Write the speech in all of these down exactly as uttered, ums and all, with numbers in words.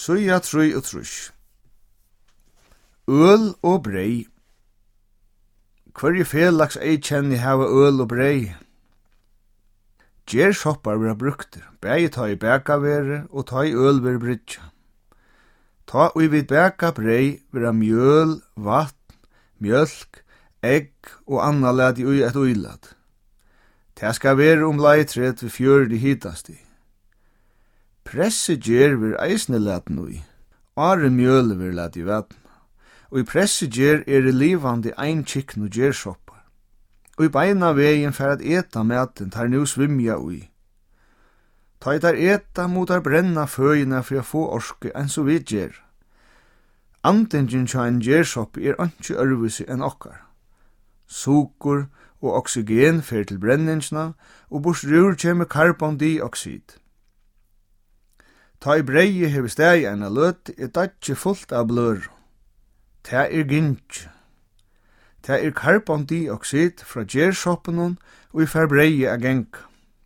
Suja trøy og trus. Øl og brei. Hverje felags ei kjenni hava øl og brei. Gjersoppar vera brukter, bægi ta i bæka vere og ta i øl vere brytja. Ta og vid bæka brei vera mjöl, vatn, mjölk, egg og anna ladi ui et uilad. Ta skal vere om lai tret vi fjördi hitasti. Presse gjer vir eisne laden ui. Are mjöl vir lad i vatn. Og i presse gjer er det livande ein kikn og gjersoppar. Og i beina vegin fer at eta maten tar nu svimja ui. Ta i tar eta mot ar brenna føyina for a få orske enn så vi gjer. Antingen tja en gjersopp er anki örvisi enn okkar. Sukur og oxygen fer til brenningsna, og bors rur kjemur karbondioxid. Ta i breie hever stegi enn a løt er datje fullt av blør. Ta er gynnt. Ta er karbondioxid fra gjersoppenon og i fer breie a genka.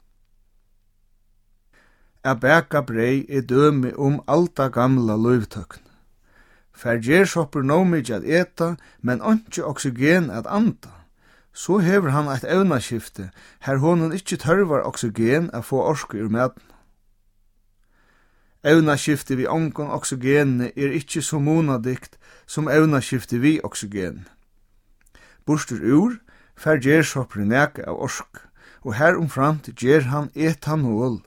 A bæka brei er dømi om alta gamla løyvtøkn. Fer gjersoppur nómikið at eta, men onki oxygen at anda. Så hever han eit evnaskifte, her honon ikkje tørvar oxygen a få orske ur maten. Evnaskifte vi ongon oxygene er ikkje så monadikt som evnaskifte vi oxygen. Burstur ur, fer gjersoppur neka av orsk, og her omframt gjer han etanol.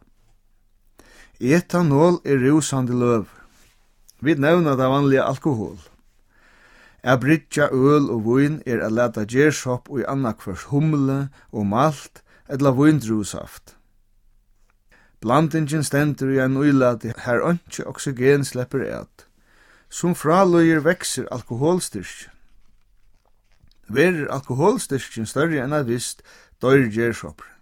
Etanol er rusande løv. Vi nevna det vanlige alkohol. A brytja øl og vin er a leta gjersopp og i annakvars humle og malt edla vindrusaft. Blandingen stendur i en uilati her ønskje oxygen slepper et. Som fraløyer vekser alkoholstyrkjen. Verer alkoholstyrkjen større enn a vist, dør gjersoppr.